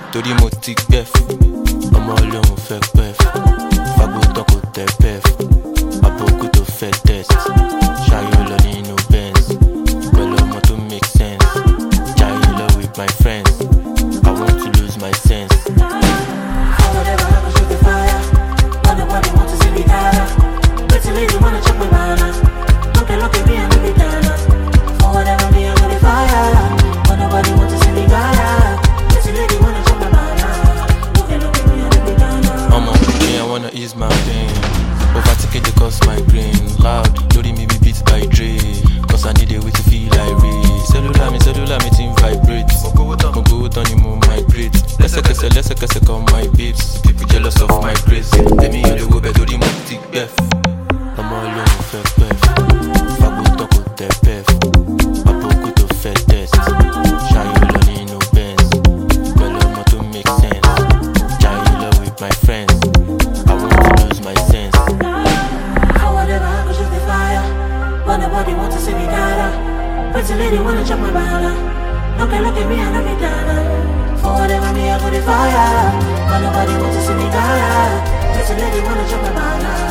torí mo ti gbẹ́f. Ọmọ Ọlọ́run fẹ́ pẹ́f. Fagbó tán kò tẹ pẹ́f. Àbókù tó fẹ́ test. Ṣayọ̀ lọ nínú Benz. Pẹ̀lú ọmọ tó make sense. Jayé lọ with my friends. I want to lose my sense. Whatever happens with the fire. But nobody wants to see me die. Pretty lady wanna check my banana. Look at me and look at for whatever me I'm on the fire. But nobody wants to see me die. Pretty lady wanna check my banana. Look at me and look at Me, I wanna ease my pain. Overtaking the cause my brain. Loud, loading me be beat by Dre. Cause I need a way to feel like rain. Cellular me team vibrate. Mo go down the moon migrate. Lẹ́sẹ̀kẹsẹ̀ call my babes. People jealous of my grace. Èmi yàn lè wo bẹ̀ torí mo ti gbẹ́f. Ọmọ Ọlọ́run fẹ́ pẹ́f. Fagbó tán kò tẹ pẹ́f. Àbókù tó fẹ́ test. Ṣayọ̀ lọ nínú Benz. Pẹ̀lú ọmọ tó make sense. Jayé lọ with my friends. I want to lose my sense. whatever happens with the fire. But nobody wants to see me die. Pretty lady wanna check my banana. Look at me and look at for whatever me I'm on the fire. But nobody wants to see me die. Pretty lady wanna check my banana.